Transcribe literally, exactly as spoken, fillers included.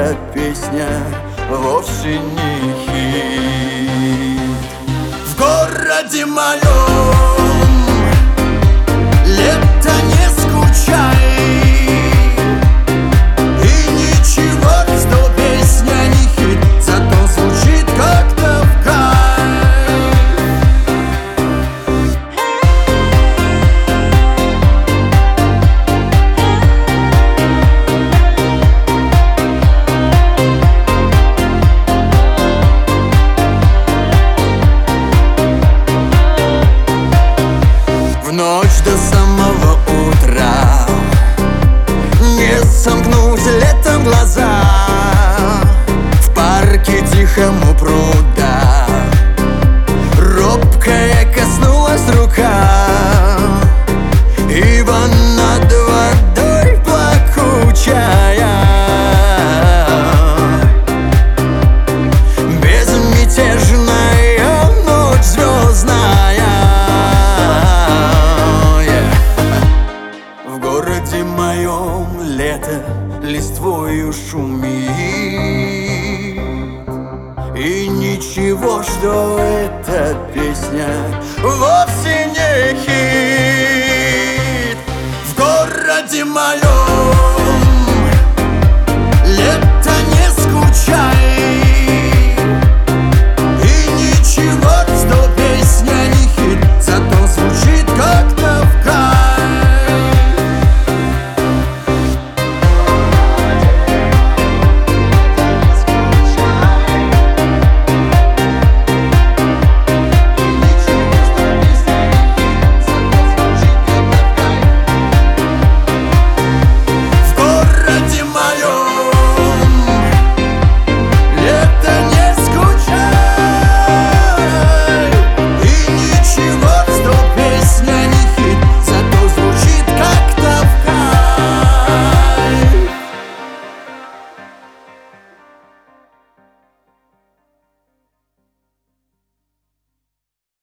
эта песня вовсе не хит. В городе моем лето, не скучай, и ничего, что песня не хит, зато звучит как-то в кайф. В ночь до самого утра не сомкнуть летом глаза. В парке тихому пруда робкая коснулась рука, ибо над водой плакучая безмятежная ночь звездная. В городе моем лето листвою шумит, и ничего, что эта песня вовсе не хит. В городе моем